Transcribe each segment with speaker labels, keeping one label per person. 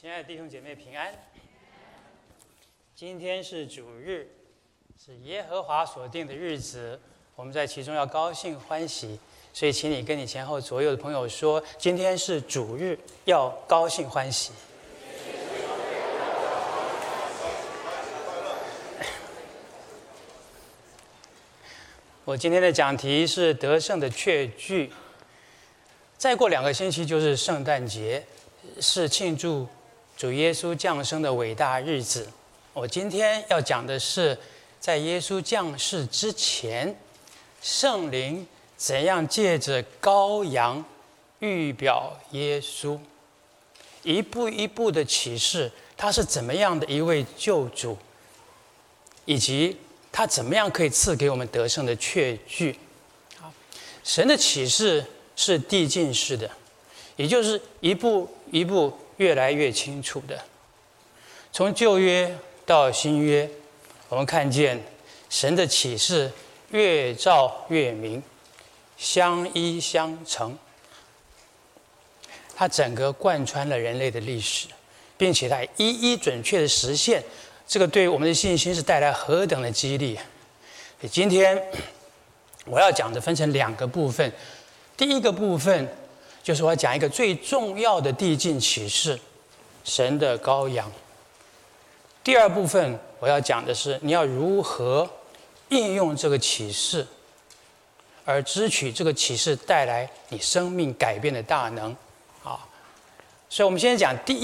Speaker 1: 亲爱的弟兄姐妹平安。今天是主日，是耶和华所定的日子，我们在其中要高兴欢喜。所以，请你跟你前后左右的朋友说，今天是主日，要高兴欢喜。我今天的讲题是得胜的确据。再过2个星期就是圣诞节，是庆祝主耶稣降生的伟大日子。我今天要讲的是，在耶稣降世之前，圣灵怎样借着羔羊预表耶稣，一步一步的启示他是怎么样的一位救主，以及他怎么样可以赐给我们得胜的确据。神的启示是递进式的，也就是一步一步越来越清楚的。从旧约到新约，我们看见神的启示越照越明，相依相成。它整个贯穿了人类的历史，并且它一一准确的实现。这个对我们的信心是带来何等的激励！今天我要讲的分成2个部分。第一个部分就是我要讲一个最重要的递进启示，神的羔羊。第二部分我要讲的是你要如何应用这个启示，而支取这个启示带来你生命改变的大能。所以我们先讲第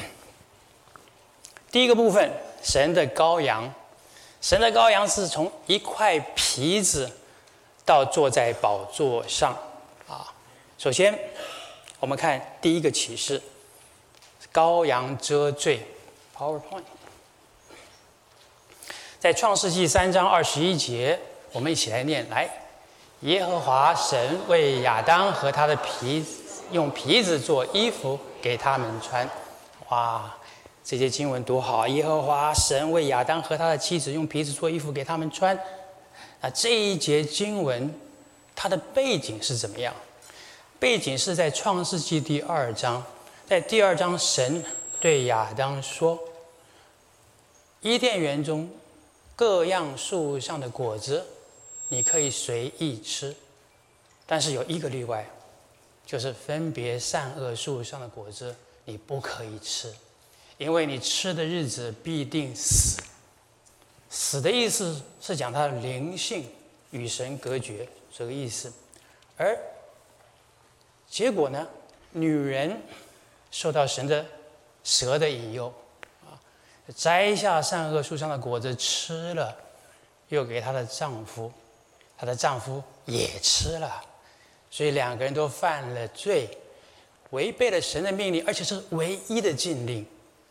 Speaker 1: 一个部分，神的羔羊。神的羔羊是从一块皮子到坐在宝座上。首先我们看第一个启示，羔羊遮罪 PowerPoint。 在创世纪3章21节，我们一起来念。来，耶和华神为亚当和他的用皮子做衣服给他们穿。哇，这节经文多好啊！耶和华神为亚当和他的妻子用皮子做衣服给他们穿。那这一节经文它的背景是怎么样？背景是在创世纪第2章，在第2章神对亚当说，伊甸园中各样树上的果子你可以随意吃，但是有一个例外，就是分别善恶树上的果子你不可以吃，因为你吃的日子必定死。死的意思是讲他的灵性与神隔绝，这个意思。而结果呢，女人受到蛇的引诱，摘下善恶树上的果子吃了，又给她的丈夫，她的丈夫也吃了，所以2个人都犯了罪，违背了神的命令，而且是唯一的禁令，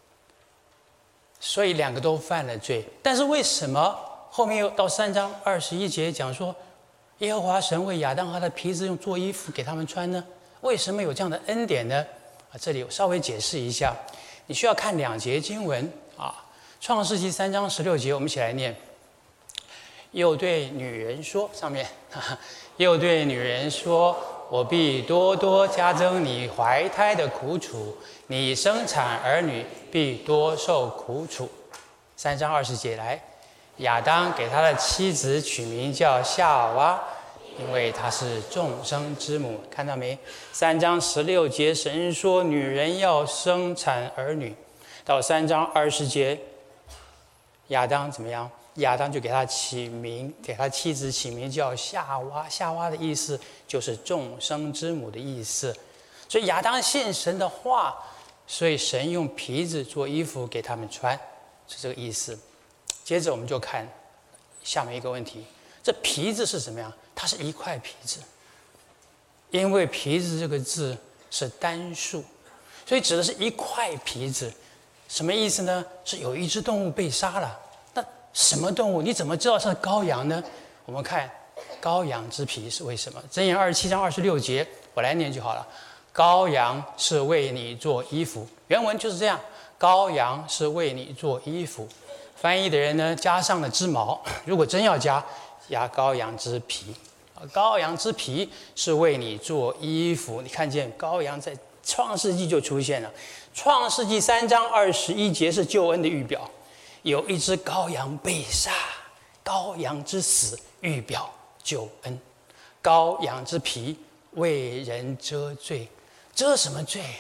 Speaker 1: 所以2个都犯了罪。但是为什么后面又到3章21节讲说，耶和华神为亚当和他的皮子用做衣服给他们穿呢？为什么有这样的恩典呢？这里我稍微解释一下，你需要看2节经文创世纪3章16节，我们一起来念。又对女人说，上面又对女人说，我必多多加增你怀胎的苦楚，你生产儿女必多受苦楚。3章20节来，亚当给他的妻子取名叫夏娃，因为她是众生之母。看到没？3章16节神说女人要生产儿女，到3章20节亚当怎么样？亚当就给他起名，给他妻子起名叫夏娃。夏娃的意思就是众生之母的意思。所以亚当信神的话，所以神用皮子做衣服给他们穿，是这个意思。接着我们就看下面一个问题，这皮子是什么样？它是一块皮子，因为皮子这个字是单数，所以指的是一块皮子。什么意思呢？是有一只动物被杀了，那什么动物？你怎么知道是羔羊呢？我们看羔羊之皮是为什么？箴言27章26节，我来念就好了。羔羊是为你做衣服，原文就是这样，羔羊是为你做衣服。翻译的人呢，加上了织毛，如果真要加羔羊之皮。羔羊之皮是为你做衣服，你看见羔羊在创世纪就出现了。创世纪3章21节是救恩的预表，有一只羔羊被杀，羔羊之死预表救恩，羔羊之皮为人遮罪，遮什么罪？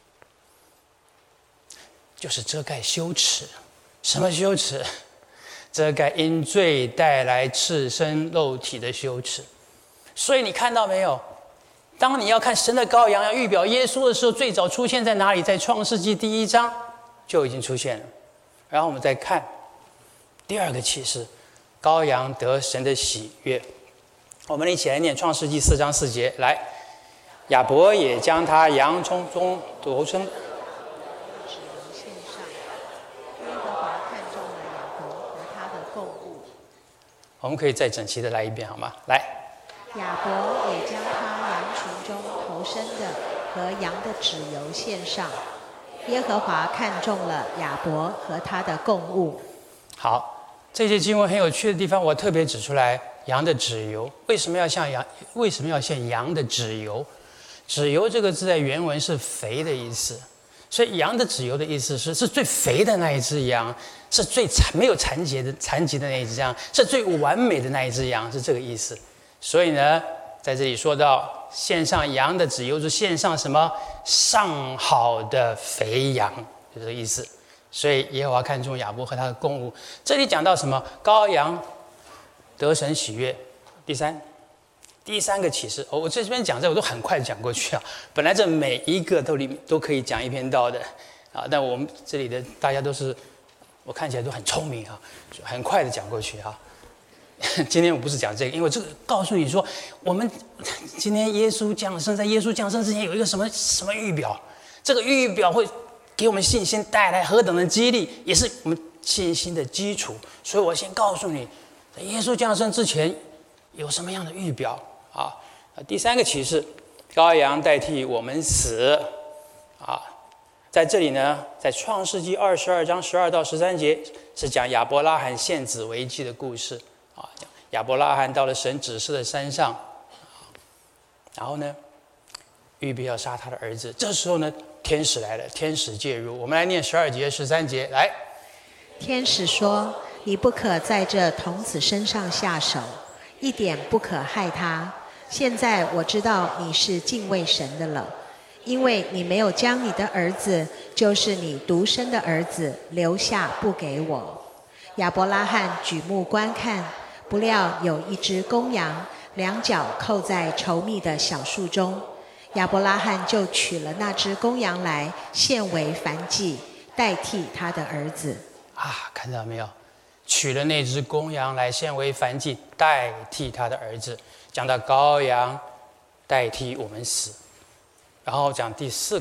Speaker 1: 就是遮盖羞耻。什么羞耻？遮盖因罪带来赤身肉体的羞耻。所以你看到没有？当你要看神的羔羊要预表耶稣的时候，最早出现在哪里？在创世纪第1章就已经出现了。然后我们再看第2个启示，羔羊得神的喜悦。我们一起来念创世纪4章4节，来，亚伯也将他羊中夺生。我们可以再整齐的来一遍好吗？来，
Speaker 2: 亚伯也将他羊群中头生的和羊的脂油献上，耶和华看中了亚伯和他的供物。
Speaker 1: 好，这节经文很有趣的地方，我特别指出来，羊的脂油为什么要献羊？为什么要献羊的脂油？脂油这个字在原文是肥的意思，所以羊的脂油的意思是最肥的那一只羊，是最没有残疾的那一只羊，是最完美的那一只羊，是这个意思。所以呢，在这里说到献上羊的脂油，是献上什么？上好的肥羊，就这个意思。所以耶和华看中亚伯和他的供物。这里讲到什么？羔羊得神喜悦。第三个启示，我这边讲这我都很快讲过去啊。本来这每一个都可以讲一篇道的啊，但我们这里的大家都是，我看起来都很聪明啊，很快的讲过去啊。今天我不是讲这个，因为这个告诉你说，我们今天耶稣降生，在耶稣降生之前有一个什么预表，这个预表会给我们信心带来何等的激励，也是我们信心的基础。所以我先告诉你，在耶稣降生之前有什么样的预表啊？第3个启示，羔羊代替我们死啊。在这里呢，在创世纪22章12到13节是讲亚伯拉罕献子为祭的故事啊。亚伯拉罕到了神指示的山上，然后呢，预备要杀他的儿子。这时候呢，天使来了，天使介入。我们来念12节、13节，来。
Speaker 2: 天使说：“你不可在这童子身上下手，一点不可害他。现在我知道你是敬畏神的了，因为你没有将你的儿子，就是你独生的儿子留下不给我。”亚伯拉罕举目观看，不料有一只公羊，两脚扣在稠密的小树中。亚伯拉罕就取了那只公羊来，献为燔祭，代替他的儿子。
Speaker 1: 啊，看到没有？取了那只公羊来献为燔祭，代替他的儿子。讲到羔羊代替我们死，然后讲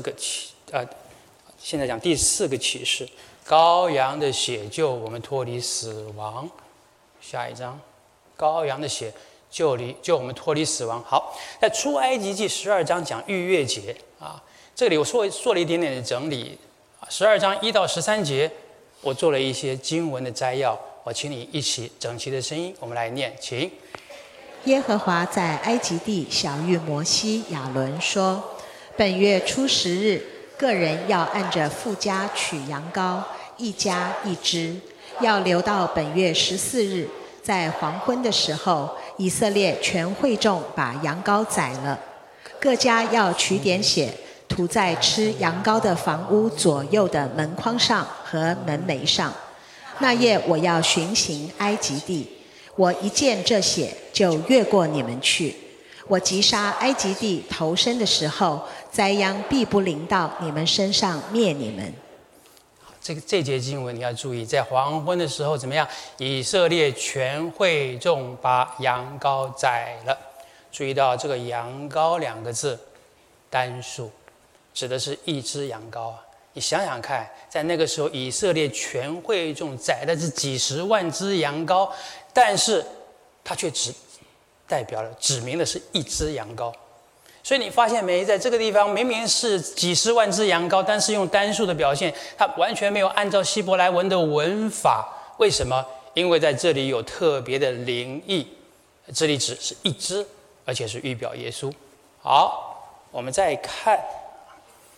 Speaker 1: 现在讲第4个启示，羔羊的血救我们脱离死亡。下一章，羔羊的血救我们脱离死亡。好，在出埃及记12章讲逾越节啊，这里我做了一点点的整理。12章1到13节，我做了一些经文的摘要，我请你一起整齐的声音，我们来念，请。
Speaker 2: 耶和华在埃及地晓谕摩西、亚伦说：“本月初10日，个人要按着父家取羊羔，一家一只，要留到本月14日，在黄昏的时候，以色列全会众把羊羔宰了，各家要取点血，涂在吃羊羔的房屋左右的门框上和门楣上。那夜我要巡行埃及地，我一见这血，就越过你们去。我击杀埃及地头生的时候，灾殃必不临到你们身上，灭你们。”
Speaker 1: 这节经文你要注意，在黄昏的时候怎么样？以色列全会众把羊羔宰了。注意到这个羊羔2个字，单数，指的是一只羊羔啊。你想想看，在那个时候，以色列全会众宰的是几十万只羊羔，但是它却只指明的是一只羊羔。所以你发现没，在这个地方明明是几十万只羊羔，但是用单数的表现，它完全没有按照希伯来文的文法。为什么？因为在这里有特别的灵意，这里只是一只，而且是预表耶稣。好，我们再看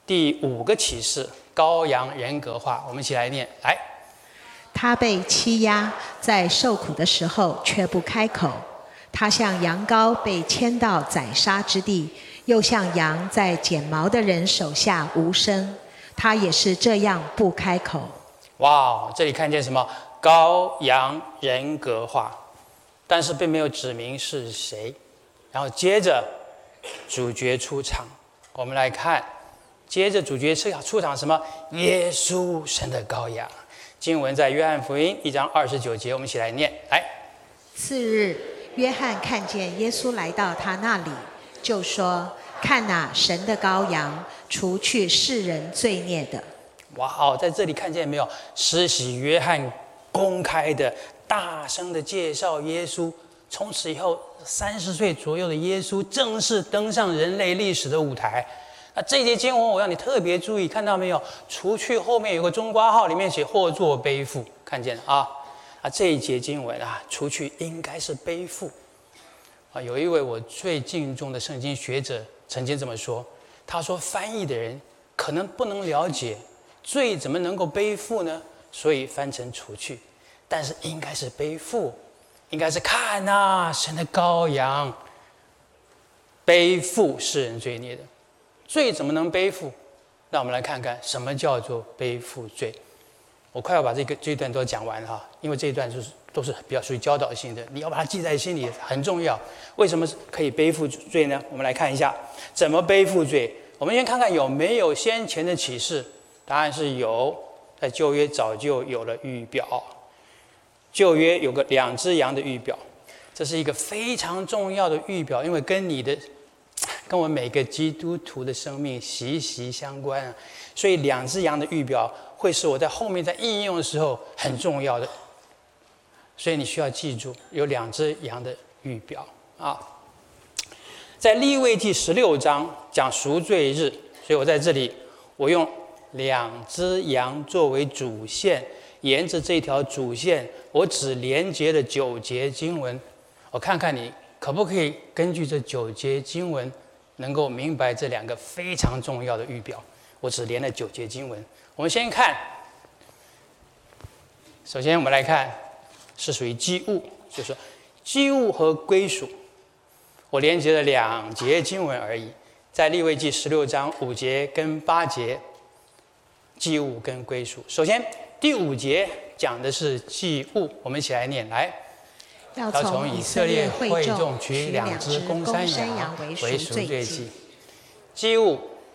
Speaker 1: 第5个启示，羔羊人格化。我们一起来念，来。
Speaker 2: 他被欺压，在受苦的时候却不开口。他像羊羔被牵到宰杀之地，又像羊在剪毛的人手下无声。他也是这样不开口。
Speaker 1: 哇，这里看见什么？羔羊人格化，但是并没有指明是谁。然后接着主角出场，我们来看，接着主角出场什么？耶稣，神的羔羊。经文在约翰福音1章29节，我们一起来念，来。
Speaker 2: 次日，约翰看见耶稣来到他那里，就说：看哪，神的羔羊，除去世人罪孽的。
Speaker 1: 哇哦，在这里看见没有？施洗约翰公开的、大声的介绍耶稣。从此以后，30岁左右的耶稣正式登上人类历史的舞台。那这节经文我让你特别注意，看到没有？除去后面有个中括号，里面写或作背负，看见了啊？这一节经文啊，除去应该是背负。有一位我最敬重的圣经学者曾经这么说，他说翻译的人可能不能了解罪怎么能够背负呢？所以翻成除去，但是应该是背负。应该是看啊，神的羔羊，背负世人罪孽的。罪怎么能背负？让我们来看看什么叫做背负罪。我快要把这一段都讲完了哈，因为这一段都是比较属于教导性的，你要把它记在心里，很重要。为什么可以背负罪呢？我们来看一下怎么背负罪。我们先看看有没有先前的启示，答案是有，在旧约早就有了预表。旧约有个2只羊的预表，这是一个非常重要的预表，因为跟我们每个基督徒的生命息息相关啊。所以2只羊的预表会是我在后面在应用的时候很重要的，所以你需要记住有2只羊的预表啊。在利未记16章讲赎罪日，所以我在这里我用2只羊作为主线。沿着这条主线，我只连接了9节经文，我看看你可不可以根据这9节经文，能够明白这2个非常重要的预表。我只连了9节经文。我们先看，首先我们来看是属于祭物，就是祭物和归属。我连接了2节经文而已，在利未记16章5节跟8节，祭物跟归属。首先第5节讲的是祭物，我们一起来念，来。
Speaker 2: 要从以色列会众取2只公山羊为赎罪祭。
Speaker 1: 祭物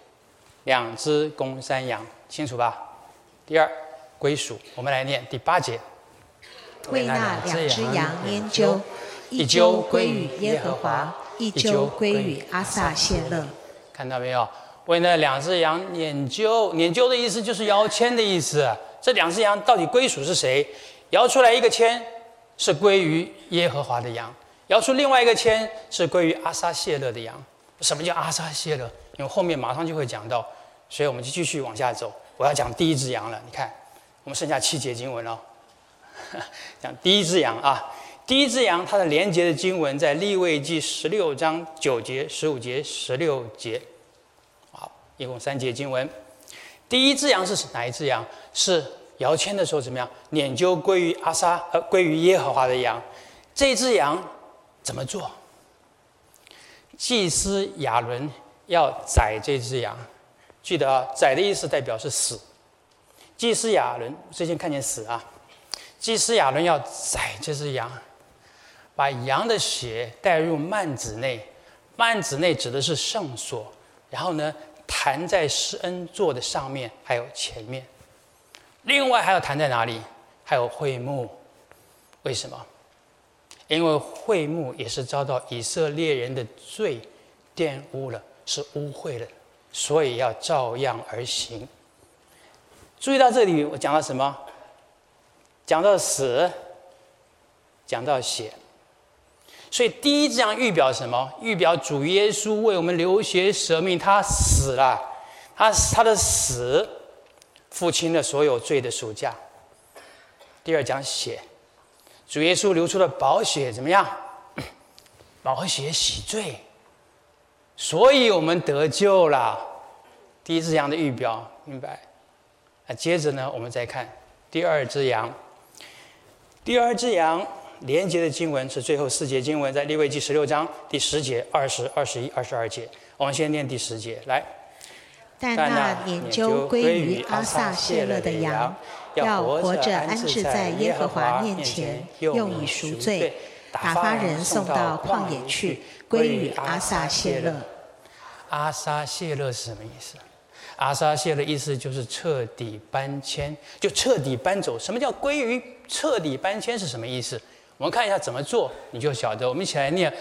Speaker 1: 2只公山羊，清楚吧？第2，归属，我们来念第8节。
Speaker 2: 为那2只羊拈阄，一阄归于耶和华，一阄归于阿撒谢勒。
Speaker 1: 看到没有？为那2只羊拈阄，拈阄的意思就是摇签的意思。这2只羊到底归属是谁？摇出来一个签是归于耶和华的羊，摇出另外一个签是归于阿撒谢勒的羊。什么叫阿撒谢勒？因为后面马上就会讲到，所以我们就继续往下走。我要讲第1只羊了，你看，我们剩下7节经文了。讲第1只羊啊，第1只羊它的连结的经文在利未记16章9节、15节、16节，好，一共3节经文。第1只羊是哪一只羊？是摇签的时候怎么样？拈阄归于归于耶和华的羊。这只羊怎么做？祭司亚伦要宰这只羊，记得啊，宰的意思代表是死。祭司亚伦最近看见死啊，祭司亚伦要宰这只羊，把羊的血带入幔子内，幔子内指的是圣所，然后呢，弹在施恩座的上面，还有前面。另外还要弹在哪里？还有会幕。为什么？因为会幕也是遭到以色列人的罪玷污了，是污秽了，所以要照样而行。注意到这里，我讲到什么？讲到死，讲到血。所以第1只羊预表什么？预表主耶稣为我们流血舍命，他死了，他的死付清了所有罪的赎价。第2讲血，主耶稣流出了宝血，怎么样？宝血洗罪，所以我们得救了。 第一只羊的预表，明白？接着呢，我们再看第二只羊。第二只羊连接的经文是最后4节经文，在利未记16章第10节、20、21、22节。我们先念第10节，来。
Speaker 2: 但那年究归于阿撒谢勒的羊，要活着安置在耶和华面前，用以赎罪，打发人送到旷野去，归于阿撒谢勒。
Speaker 1: 阿撒谢勒是什么意思？阿撒谢勒意思就是彻底搬迁，就彻底搬走。什么叫归于彻底搬迁是什么意思？我们看一下怎么做，你就晓得。我们一起来念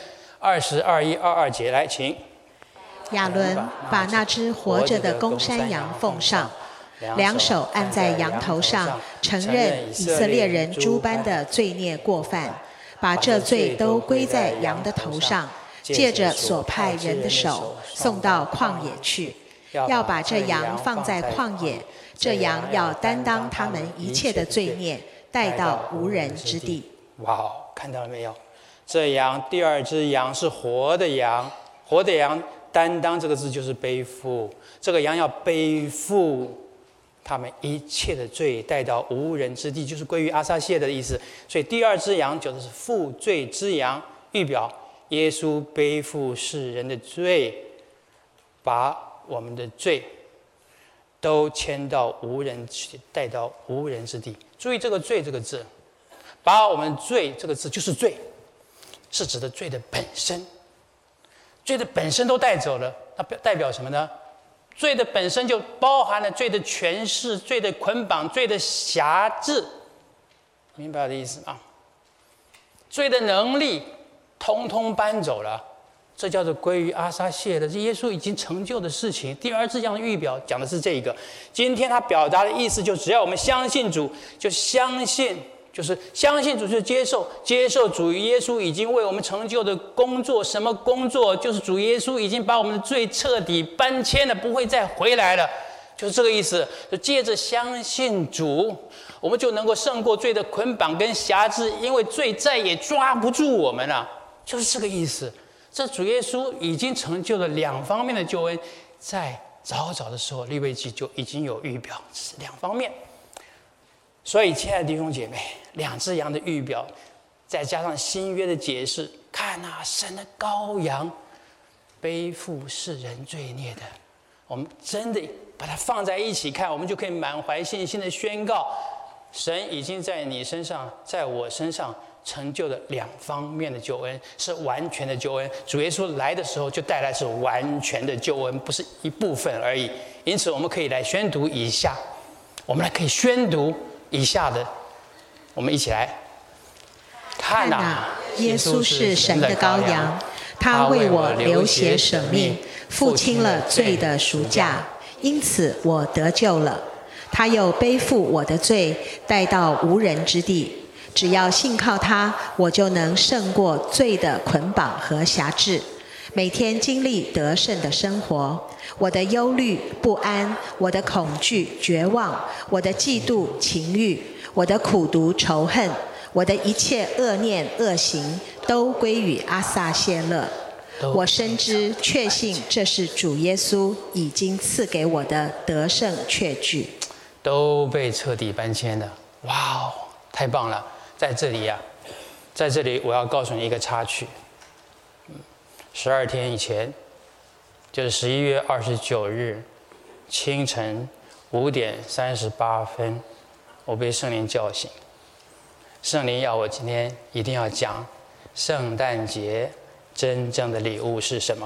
Speaker 1: 20、21、22节，来，请。
Speaker 2: 亚伦把那只活着的公山羊奉上，两手按在羊头上，承认以色列人诸般的罪孽过犯，把这罪都归在羊的头上，借着所派人的手送到旷野去，要把这羊放在旷野，这羊要担当他们一切的罪孽，带到无人之地。
Speaker 1: 哇，看到了没有？这羊第二只羊是活的羊，活的羊。担当这个字就是背负，这个羊要背负他们一切的罪，带到无人之地，就是归于阿撒谢的意思。所以第二只羊就是负罪之羊，预表耶稣背负世人的罪，把我们的罪都牵到无人去，带到无人之地。注意这个罪这个字，把我们罪这个字就是罪，是指的罪的本身。罪的本身都带走了，那代表什么呢？罪的本身就包含了罪的权势、罪的捆绑、罪的辖制，明白我的意思吗？罪的能力通通搬走了，这叫做归于阿撒谢勒，这耶稣已经成就的事情。第二只羊的预表讲的是这个。今天他表达的意思就只要我们相信主，就相信。就是相信主，就是接受主耶稣已经为我们成就的工作。什么工作？就是主耶稣已经把我们的罪彻底搬迁了，不会再回来了，就是这个意思。就借着相信主，我们就能够胜过罪的捆绑跟辖制，因为罪再也抓不住我们了，就是这个意思。这主耶稣已经成就了2方面的救恩，在早早的时候，利未记就已经有预表，是2方面。所以，亲爱的弟兄姐妹，2只羊的预表，再加上新约的解释，看啊，神的羔羊背负世人罪孽的，我们真的把它放在一起看，我们就可以满怀信心的宣告，神已经在你身上，在我身上成就了2方面的救恩，是完全的救恩。主耶稣来的时候就带来是完全的救恩，不是一部分而已。因此，我们可以来宣读以下，我们来可以宣读以下的，我们一起来看啊！
Speaker 2: 耶稣是神的羔羊，他为我流血舍命，付清了罪的赎价，因此我得救了。他又背负我的罪，带到无人之地。只要信靠他，我就能胜过罪的捆绑和辖制，每天经历得胜的生活。我的忧虑、不安，我的恐惧、绝望，我的嫉妒、情欲，我的苦毒、仇恨，我的一切恶念、恶行，都归于阿撒谢勒。我深知确信这是主耶稣已经赐给我的得胜确据，
Speaker 1: 都被彻底搬迁了。哇哦，太棒了！在这里在这里我要告诉你一个插曲。12天以前，就是11月29日清晨5点38分，我被圣灵叫醒。圣灵要我今天一定要讲圣诞节真正的礼物是什么。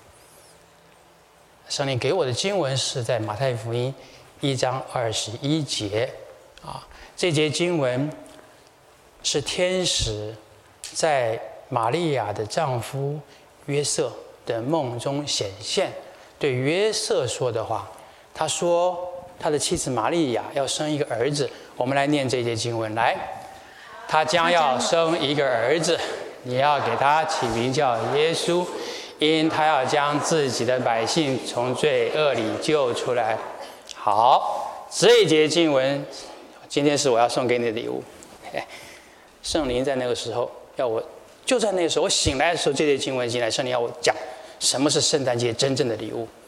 Speaker 1: 圣灵给我的经文是在马太福音1章21节这节经文是天使在玛利亚的丈夫约瑟的梦中显现，对约瑟说的话。他说他的妻子玛利亚要生一个儿子。我们来念这节经文，来，他将要生一个儿子，你要给他起名叫耶稣，因他要将自己的百姓从罪恶里救出来。好，这一节经文今天是我要送给你的礼物。圣灵在那个时候要我，就在那个时候我醒来的时候，这节经文进来，圣灵要我讲什么是圣诞节真正的礼物。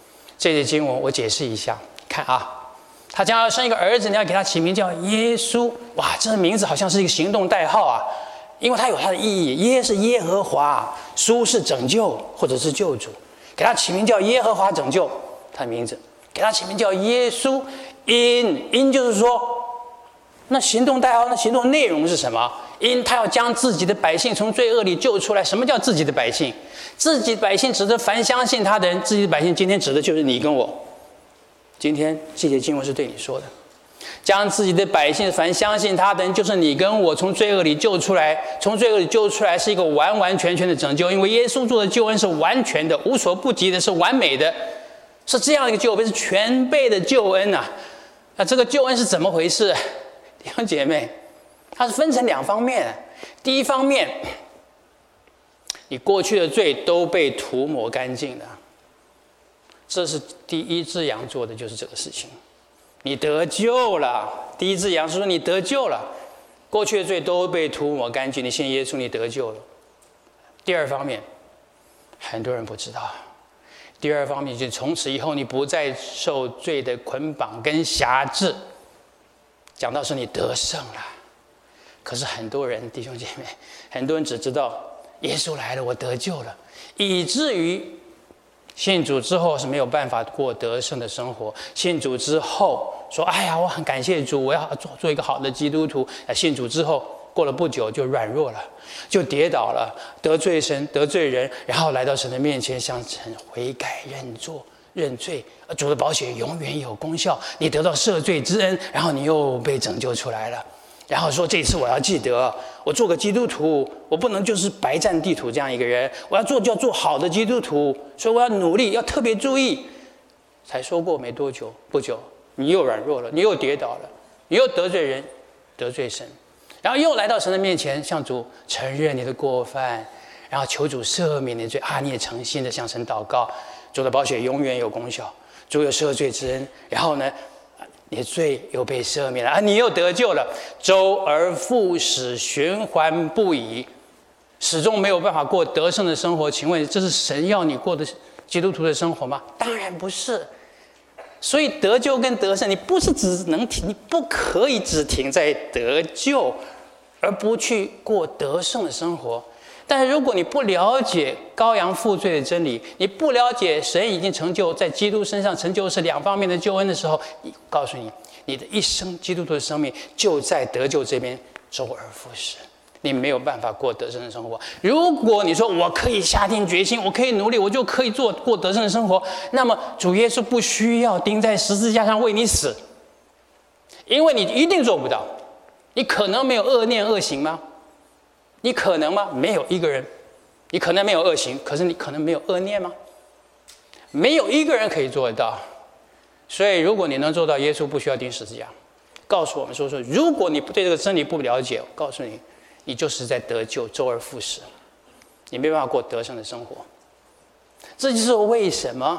Speaker 1: 这节经文我解释一下，看啊，他将要生一个儿子，你要给他起名叫耶稣。哇，这个名字好像是一个行动代号啊，因为它有它的意义。耶是耶和华，稣是拯救或者是救主，给他起名叫耶和华拯救，他的名字给他起名叫耶稣。因就是说，那行动代号，那行动内容是什么？因他要将自己的百姓从罪恶里救出来。什么叫自己的百姓？自己的百姓指的凡相信他的人。自己的百姓今天指的就是你跟我。今天这节经文是对你说的，将自己的百姓凡相信他的人，就是你跟我，从罪恶里救出来。从罪恶里救出来是一个完完全全的拯救，因为耶稣做的救恩是完全的，无所不及的，是完美的，是这样一个救恩，是全备的救恩啊！那这个救恩是怎么回事？弟兄姐妹，它是分成两方面。第一方面，你过去的罪都被涂抹干净了，这是第一只羊做的，就是这个事情。你得救了，第一只羊是说你得救了，过去的罪都被涂抹干净，你信耶稣，你得救了。第二方面，很多人不知道。第二方面就是从此以后你不再受罪的捆绑跟辖制，讲到是你得胜了。可是很多人，弟兄姐妹，很多人只知道耶稣来了，我得救了，以至于信主之后是没有办法过得胜的生活。信主之后说：“哎呀，我很感谢主，我要做一个好的基督徒。”信主之后过了不久就软弱了，就跌倒了，得罪神，得罪人，然后来到神的面前向神悔改认罪。主的宝血永远有功效，你得到赦罪之恩，然后你又被拯救出来了。然后说这次我要记得，我做个基督徒，我不能就是白占地土这样一个人，我要做好的基督徒，所以我要努力，要特别注意。才说过没多久，不久你又软弱了，你又跌倒了，你又得罪人，得罪神，然后又来到神的面前，向主承认你的过犯，然后求主赦免你的罪啊！你也诚心的向神祷告，主的宝血永远有功效，主有赦罪之恩，然后呢，你的罪又被赦免了啊！你又得救了，周而复始，循环不已，始终没有办法过得胜的生活。请问这是神要你过的基督徒的生活吗？当然不是。所以得救跟得胜，你不是只能停，你不可以只停在得救，而不去过得胜的生活。但是如果你不了解羔羊负罪的真理，你不了解神已经成就在基督身上成就是两方面的救恩的时候，告诉你，你的一生基督徒的生命就在得救这边周而复始，你没有办法过得胜的生活。如果你说我可以下定决心，我可以努力，我就可以过得胜的生活，那么主耶稣不需要钉在十字架上为你死，因为你一定做不到。你可能没有恶念恶行吗？你可能吗？没有一个人。你可能没有恶行，可是你可能没有恶念吗？没有一个人可以做得到。所以如果你能做到，耶稣不需要钉十字架。告诉我们说，如果你对这个真理不了解，我告诉你，你就是在得救，周而复始，你没办法过得胜的生活。这就是为什么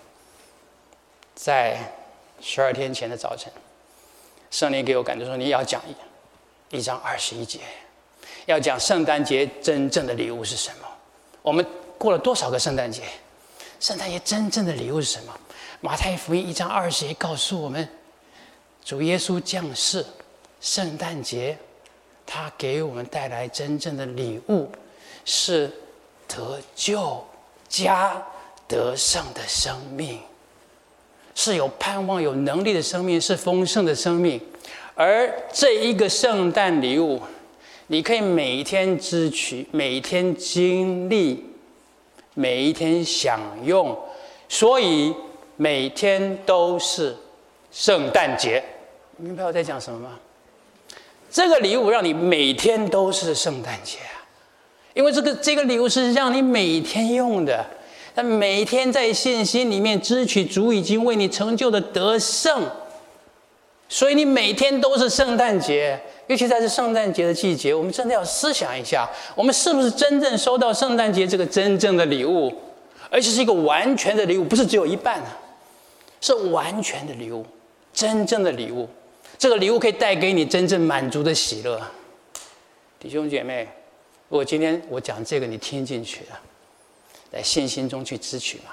Speaker 1: 在12天前的早晨，圣灵给我感觉说，你要讲1章21节，要讲圣诞节真正的礼物是什么。我们过了多少个圣诞节？圣诞节真正的礼物是什么？马太福音1章20节告诉我们，主耶稣降世，圣诞节他给我们带来真正的礼物，是得救加得胜的生命，是有盼望有能力的生命，是丰盛的生命。而这一个圣诞礼物，你可以每一天支取，每一天经历，每一天享用，所以每天都是圣诞节。明白我在讲什么吗？这个礼物让你每天都是圣诞节啊，因为这个礼物是让你每天用的，但每天在信心里面支取主已经为你成就的得胜，所以你每天都是圣诞节。尤其在这圣诞节的季节，我们真的要思想一下，我们是不是真正收到圣诞节这个真正的礼物，而且是一个完全的礼物，不是只有一半啊，是完全的礼物，真正的礼物。这个礼物可以带给你真正满足的喜乐。弟兄姐妹，如果今天我讲这个你听进去了，在信心中去支取嘛，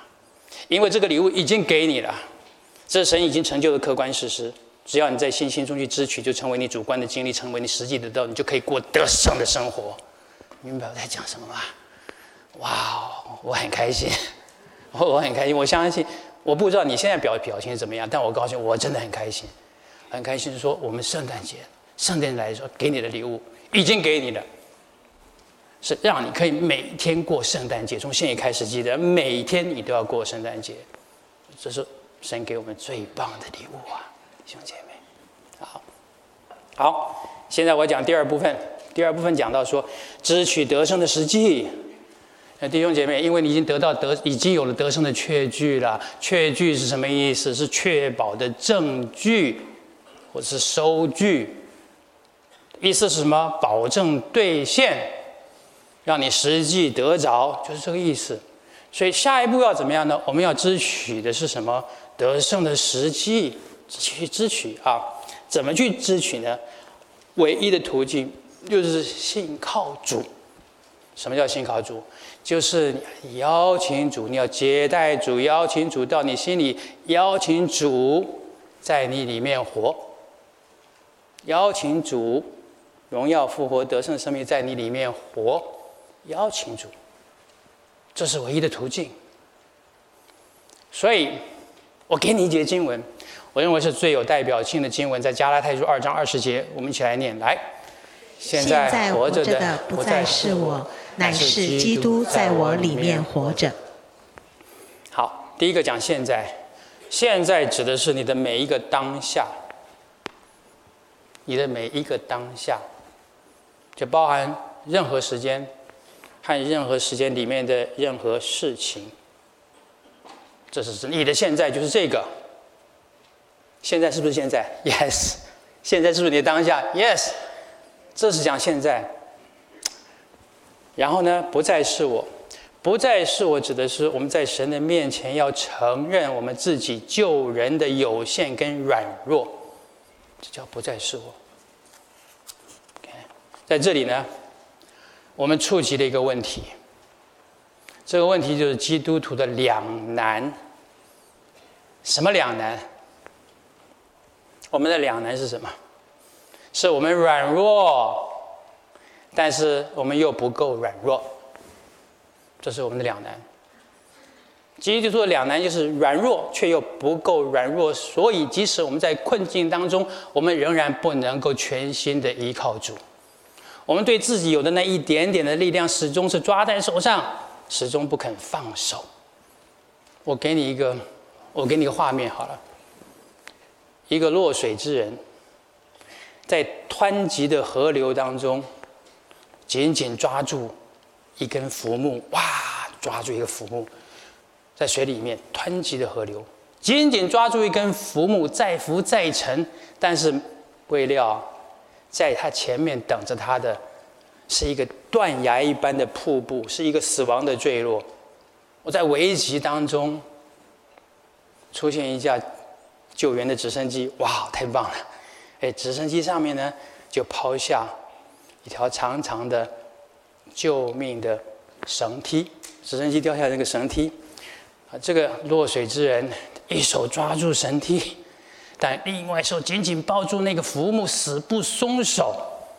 Speaker 1: 因为这个礼物已经给你了，这神已经成就的客观事实。只要你在信心中去支取，就成为你主观的经历，成为你实际得到，你就可以过得胜的生活。明白我在讲什么吗？哇，我很开心，我很开心。我相信，我不知道你现在表情是怎么样，但我告诉你，我真的很开心，很开心。是说我们圣诞节来说给你的礼物已经给你了，是让你可以每天过圣诞节。从现在开始，记得每天你都要过圣诞节，这是神给我们最棒的礼物啊！弟兄姐妹，好，现在我讲第二部分。第二部分讲到说，支取得胜的实际。弟兄姐妹，因为你已经已经有了得胜的确据了。确据是什么意思？是确保的证据，或者是收据。意思是什么？保证兑现，让你实际得着，就是这个意思。所以下一步要怎么样呢？我们要支取的是什么？得胜的实际。去支取啊，怎么去支取呢？唯一的途径就是信靠主。什么叫信靠主？就是你邀请主，你要接待主，邀请主到你心里，邀请主在你里面活，邀请主荣耀复活得胜的生命在你里面活，邀请主，这是唯一的途径。所以我给你一节经文，我认为是最有代表性的经文，在加拉太书2章20节，我们一起来念。来，现在活着的不再是我，乃是基督在我里面活着。好，第一个讲现在，现在指的是你的每一个当下，你的每一个当下，就包含任何时间和任何时间里面的任何事情。这是你的现在，就是这个。现在是不是现在 ？Yes。现在是不是你的当下 ？Yes。这是讲现在。然后呢，不再是我，不再是我，指的是我们在神的面前要承认我们自己救人的有限跟软弱，这叫不再是我。Okay。在这里呢，我们触及了一个问题，这个问题就是基督徒的两难。什么两难？我们的两难是什么？是我们软弱，但是我们又不够软弱，这是我们的两难。基督徒的两难就是软弱却又不够软弱，所以即使我们在困境当中，我们仍然不能够全心的依靠主。我们对自己有的那一点点的力量，始终是抓在手上，始终不肯放手。我给你一个画面好了，一个落水之人，在湍急的河流当中，紧紧抓住一根浮木，哇，抓住一个浮木，在水里面湍急的河流，紧紧抓住一根浮木，再浮再沉，但是未料在他前面等着他的是一个断崖一般的瀑布，是一个死亡的坠落。我在危急当中出现一架救援的直升机，哇，太棒了！哎，直升机上面呢就抛下一条长长的救命的绳梯，直升机掉下那个绳梯，这个落水之人一手抓住绳梯，但另外一手紧紧抱住那个浮木，死不松手。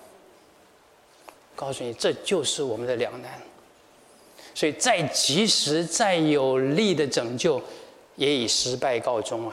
Speaker 1: 告诉你，这就是我们的两难。所以再及时、再有力的拯救，也以失败告终啊！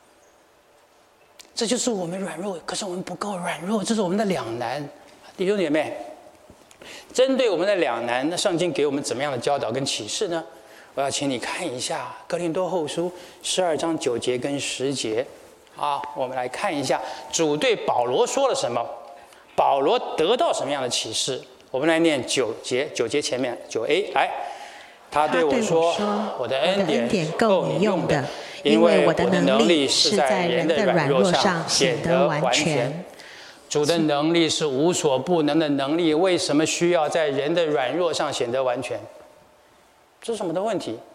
Speaker 1: 这就是我们软弱，可是我们不够软弱，这是我们的两难。弟兄姐妹，针对我们的两难，那上经给我们怎么样的教导跟启示呢？我要请你看一下《哥林多后书》12章9节跟10节。好，我们来看一下主对保罗说了什么，保罗得到什么样的启示。我们来念9节前面9a， 来，他对我说：“我的恩典够你用的，因为我的能力是在人的软弱上显得完全。”主的能力是无所不能的能力，为什么需要在人的软弱上显得完全？这是什么的问题？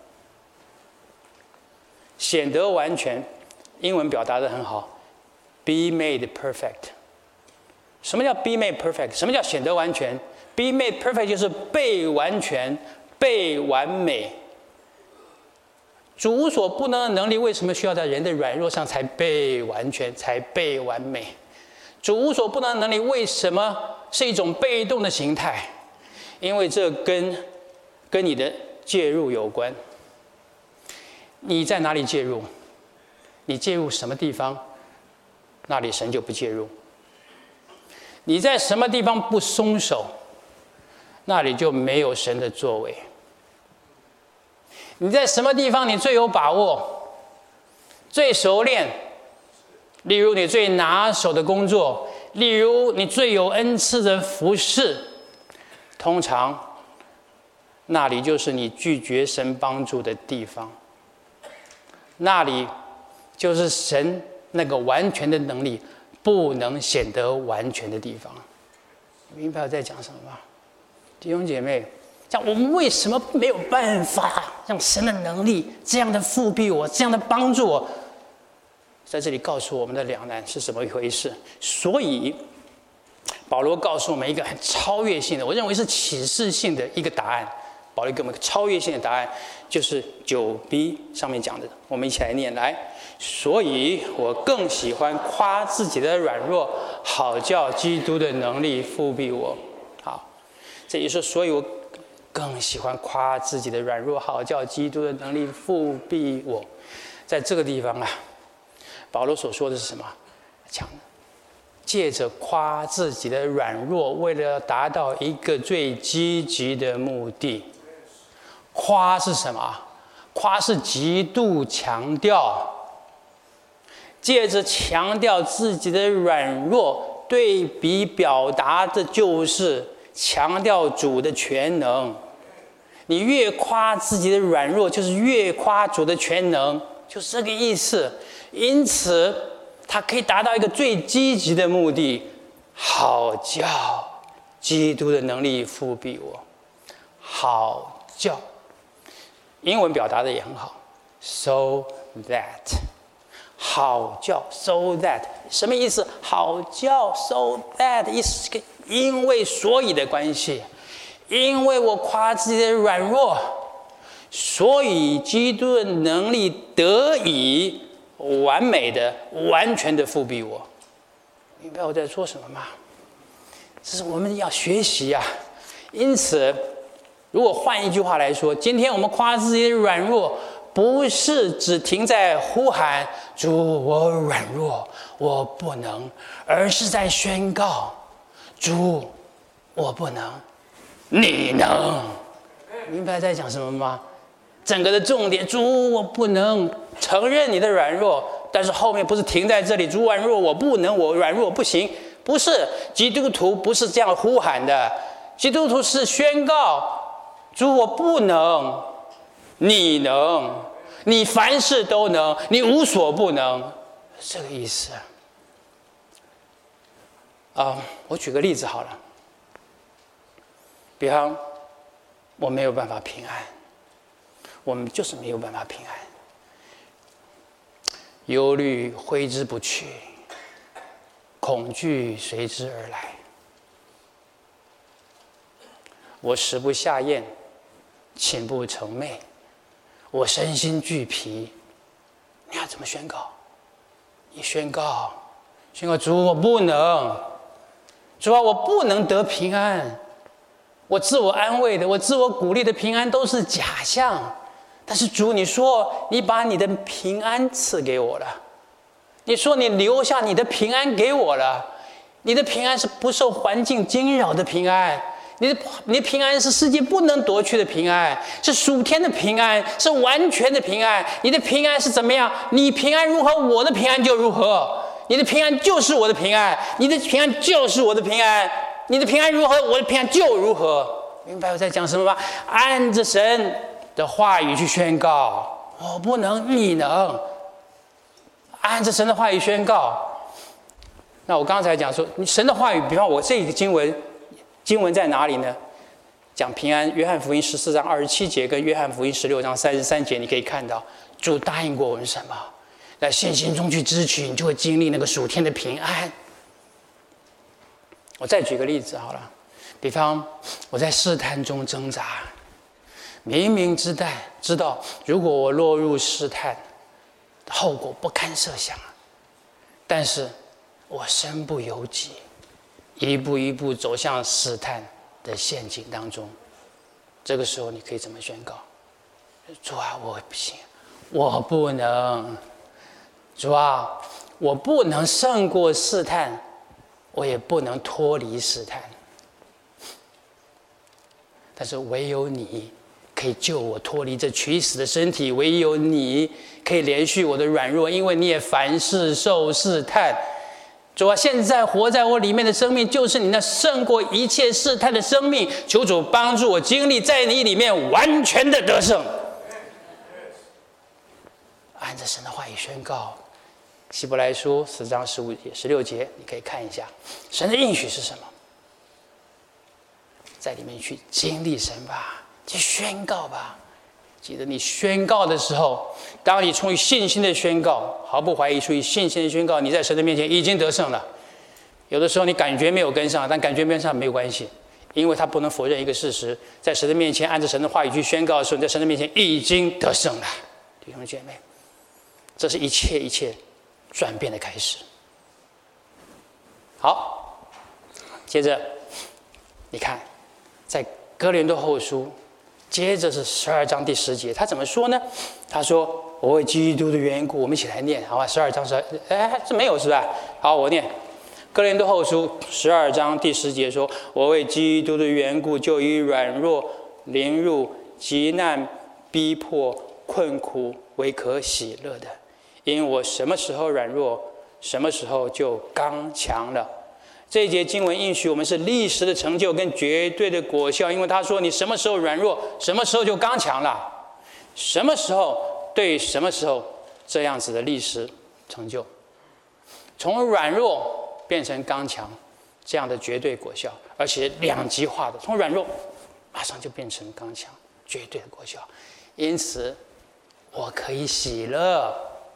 Speaker 1: 显得完全，英文表达得很好 ，be made perfect。什么叫 be made perfect？ 什么叫显得完全？Be made perfect 就是被完全、被完美。 主无所不能的能力，为什么需要在人的软弱上才被完全、才被完美？主无所不能的能力为什么是一种被动的形态？因为这跟你的介入有关。你在哪里介入？你介入什么地方，那里神就不介入。你在什么地方不松手，那里就没有神的作为。你在什么地方你最有把握、最熟练，例如你最拿手的工作，例如你最有恩赐的服事，通常那里就是你拒绝神帮助的地方，那里就是神那个完全的能力不能显得完全的地方。明白我在讲什么吗？弟兄姐妹，像我们为什么没有办法让神的能力这样的复辟我，这样的帮助我？在这里告诉我们的两难是怎么一回事。所以保罗告诉我们一个很超越性的，我认为是启示性的一个答案。保罗给我们一个超越性的答案，就是 9b 上面讲的，我们一起来念来。所以我更喜欢夸自己的软弱，好叫基督的能力复辟我。好，这也是所以我更喜欢夸自己的软弱，好叫基督的能力复辟我。在这个地方啊，保罗所说的是什么？讲借着夸自己的软弱，为了达到一个最积极的目的。夸是什么？夸是极度强调，借着强调自己的软弱，对比表达的就是强调主的全能。你越夸自己的软弱，就是越夸主的全能，就是这个意思。因此它可以达到一个最积极的目的，好叫基督的能力复辟我。好叫英文表达的也很好 ，so that， 好叫 so that 什么意思？好叫 so that 意思是因为所以的关系，因为我夸自己的软弱，所以基督的能力得以完美的、完全的复辟我。明白我在说什么吗？这是我们要学习啊。因此，如果换一句话来说，今天我们夸自己的软弱，不是只停在呼喊“主，我软弱，我不能”，而是在宣告“主，我不能，你能”。明白在讲什么吗？整个的重点，主，我不能，承认你的软弱，但是后面不是停在这里，主软弱，我不能，我软弱不行，不是。基督徒不是这样呼喊的，基督徒是宣告。主，我不能，你能，你凡事都能，你无所不能，这个意思。我举个例子好了，比方我没有办法平安，我们就是没有办法平安，忧虑挥之不去，恐惧随之而来，我食不下咽，寝不成寐，我身心俱疲。你要怎么宣告？你宣告主，我不能，主啊，我不能得平安。我自我安慰的，我自我鼓励的平安都是假象。但是主，你说你把你的平安赐给我了，你说你留下你的平安给我了。你的平安是不受环境惊扰的平安。你的平安是世界不能夺去的平安，是属天的平安，是完全的平安。你的平安是怎么样？你平安如何，我的平安就如何。你的平安就是我的平安，你的平安就是我的平安。你的平安如何，我的平安就如何。明白我在讲什么吗？按着神的话语去宣告，我不能，你能。按着神的话语宣告。那我刚才讲说，神的话语，比方我这个经文在哪里呢？讲平安，约翰福音14章27节跟约翰福音16章33节，你可以看到主答应过我们什么？在信心中去支取，你就会经历那个属天的平安。我再举个例子好了，比方我在试探中挣扎， 明明知道如果我落入试探，后果不堪设想，但是我身不由己，一步一步走向试探的陷阱当中。这个时候你可以怎么宣告？主啊，我不行，我不能。主啊，我不能胜过试探，我也不能脱离试探。但是唯有你可以救我脱离这取死的身体，唯有你可以连续我的软弱，因为你也凡事受试探。主啊，现在活在我里面的生命，就是你那胜过一切试探的生命。求主帮助我经历在你里面完全的得胜。按着神的话语宣告，希伯来书4章15节、16节，你可以看一下神的应许是什么，在里面去经历神吧，去宣告吧。记得你宣告的时候，当你出于信心的宣告，毫不怀疑出于信心的宣告，你在神的面前已经得胜了。有的时候你感觉没有跟上，但感觉没跟上没有关系，因为他不能否认一个事实，在神的面前按照神的话语去宣告的时候，你在神的面前已经得胜了。弟兄姐妹，这是一切转变的开始。好，接着你看，在哥林多后书，接着是12章第10节，他怎么说呢？他说：“我为基督的缘故。”我们一起来念，好吧？12章这没有是吧？好，我念。哥林多后书12章第10节说：“我为基督的缘故，就以软弱、凌辱、急难、逼迫、困苦为可喜乐的，因我什么时候软弱，什么时候就刚强了。”这一节经文应许我们是历史的成就跟绝对的果效，因为他说你什么时候软弱，什么时候就刚强了。什么时候对什么时候这样子的历史成就，从软弱变成刚强，这样的绝对果效，而且两极化的，从软弱马上就变成刚强，绝对的果效。因此我可以喜乐，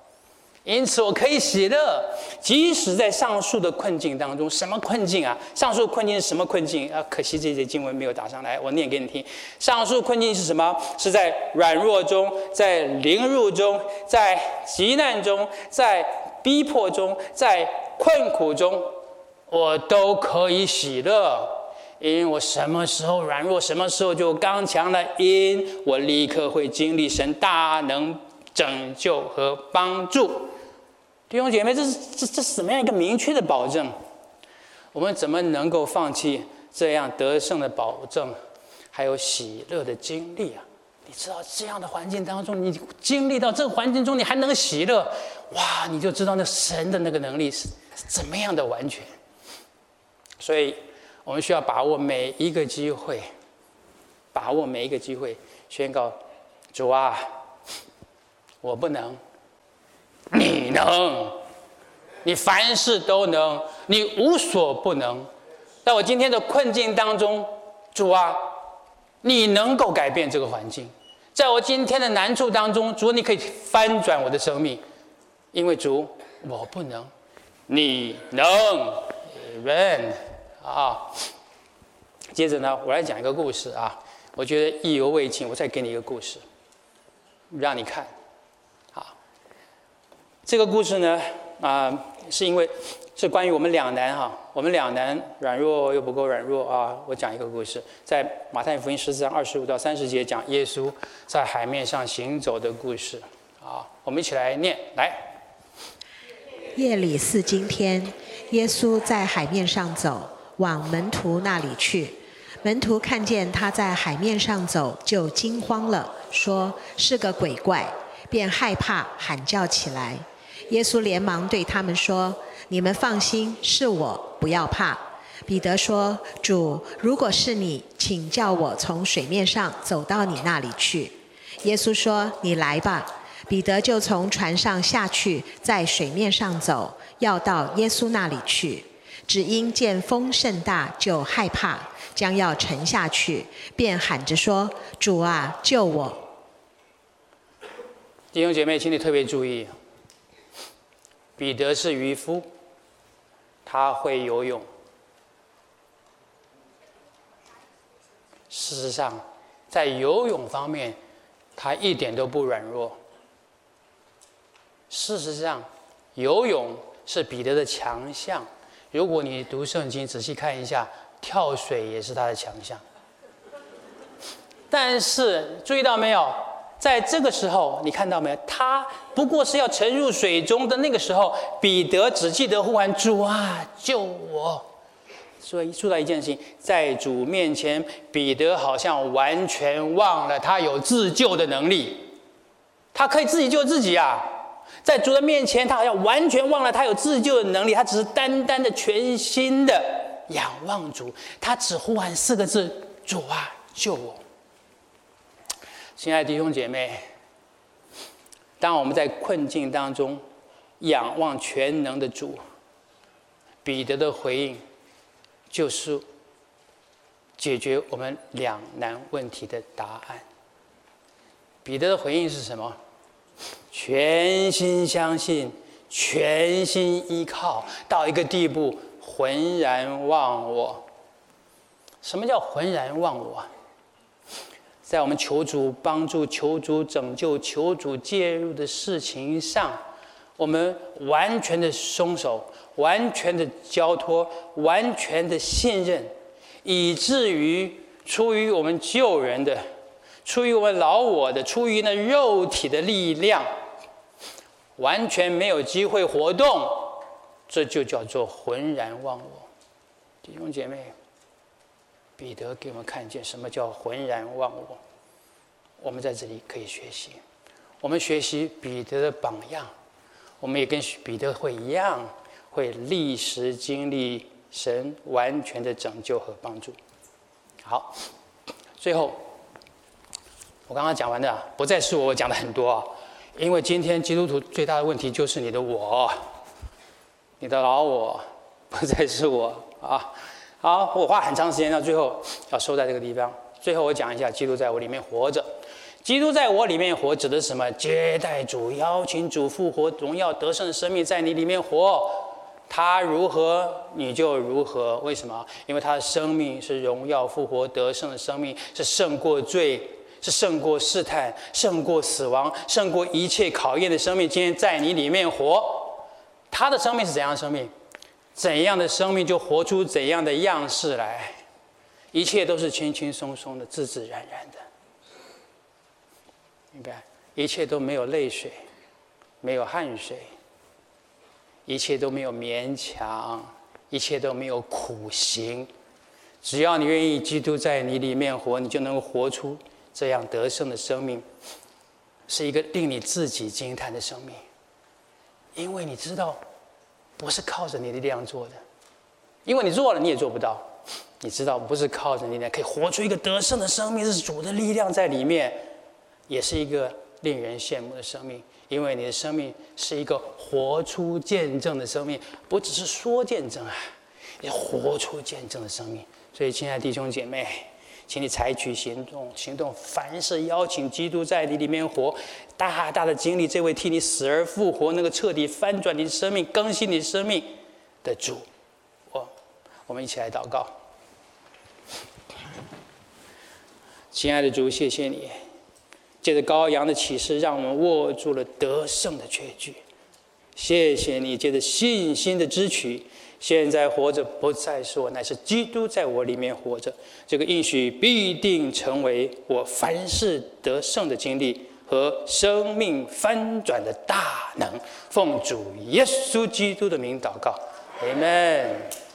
Speaker 1: 即使在上述的困境当中。什么困境啊？上述困境是什么困境啊？可惜这节经文没有打上来，我念给你听。上述困境是什么？是在软弱中，在凌辱中，在急难中，在逼迫中，在困苦中，我都可以喜乐，因为我什么时候软弱，什么时候就刚强了，因我立刻会经历神大能拯救和帮助。弟兄姐妹，这是什么样一个明确的保证？我们怎么能够放弃这样得胜的保证，还有喜乐的经历啊？你知道这样的环境当中，你经历到这个环境中，你还能喜乐，哇，你就知道那神的那个能力是怎么样的完全。所以我们需要把握每一个机会，宣告：主啊，我不能，你能，你凡事都能，你无所不能。在我今天的困境当中，主啊，你能够改变这个环境。在我今天的难处当中，主，你可以翻转我的生命，因为主，我不能，你能。Amen 啊！接着呢，我来讲一个故事啊，我觉得意犹未尽，我再给你一个故事，让你看。这个故事呢，是因为是关于我们两难哈，我们两难软弱又不够软弱啊。我讲一个故事，在马太福音14章25到30节讲耶稣在海面上行走的故事啊。我们一起来念，来。
Speaker 2: 夜里4更天，耶稣在海面上走，往门徒那里去。门徒看见他在海面上走，就惊慌了，说是个鬼怪，便害怕，喊叫起来。耶稣连忙对他们说：“你们放心，是我，不要怕。”彼得说：“主，如果是你，请叫我从水面上走到你那里去。”耶稣说：“你来吧。”彼得就从船上下去，在水面上走，要到耶稣那里去。只因见风甚大，就害怕，将要沉下去，便喊着说：“主啊，救我！”
Speaker 1: 弟兄姐妹，请你特别注意，彼得是渔夫，他会游泳。事实上， 在游泳方面，他一点都不软弱。事实上，游泳是彼得的强项。如果你读圣经仔细看一下，跳水也是他的强项。但是注意到没有，在这个时候，你看到没有？他不过是要沉入水中的那个时候，彼得只记得呼喊：“主啊，救我！”所以说到一件事情，在主面前，彼得好像完全忘了他有自救的能力，他可以自己救自己啊。在主的面前，他好像完全忘了他有自救的能力，他只是单单的全心的仰望主，他只呼喊4个字：“主啊，救我！”亲爱的弟兄姐妹，当我们在困境当中仰望全能的主，彼得的回应就是解决我们两难问题的答案。彼得的回应是什么？全心相信，全心依靠，到一个地步，浑然忘我。什么叫浑然忘我？在我们求主帮助、求主拯救、求主介入的事情上，我们完全的松手，完全的交托，完全的信任，以至于出于我们救人的，出于我们老我的，出于那肉体的力量，完全没有机会活动，这就叫做浑然忘我。弟兄姐妹，彼得给我们看见什么叫浑然忘我。我们在这里可以学习，我们学习彼得的榜样，我们也跟彼得会一样，会立时经历神完全的拯救和帮助。好，最后我刚刚讲完的不再是我讲的很多啊，因为今天基督徒最大的问题就是你的我，你的老我，不再是我啊。好，我花很长时间到最后要收在这个地方。最后我讲一下，基督在我里面活着。基督在我里面活指的是什么？接待主，邀请主复活，荣耀得胜的生命在你里面活。他如何，你就如何。为什么？因为他的生命是荣耀复活得胜的生命，是胜过罪，是胜过试探，胜过死亡，胜过一切考验的生命。今天在你里面活，他的生命是怎样的生命？怎样的生命就活出怎样的样式来，一切都是轻轻松松的，自自然然的。明白？一切都没有泪水，没有汗水，一切都没有勉强，一切都没有苦行。只要你愿意，基督在你里面活，你就能够活出这样得胜的生命，是一个令你自己惊叹的生命。因为你知道，不是靠着你的力量做的，因为你做了你也做不到。你知道，不是靠着你可以活出一个得胜的生命，是主的力量在里面。也是一个令人羡慕的生命，因为你的生命是一个活出见证的生命，不只是说见证啊，也活出见证的生命。所以，亲爱的弟兄姐妹，请你采取行动，凡事邀请基督在你里面活，大大的经历这位替你死而复活、那个彻底翻转你的生命、更新你的生命的主。我们一起来祷告。亲爱的主，谢谢你。借着羔羊的启示，让我们握住了得胜的确据。谢谢你，借着信心的支取，现在活着不再是我，乃是基督在我里面活着。这个应许必定成为我凡事得胜的经历和生命翻转的大能。奉主耶稣基督的名祷告，阿们。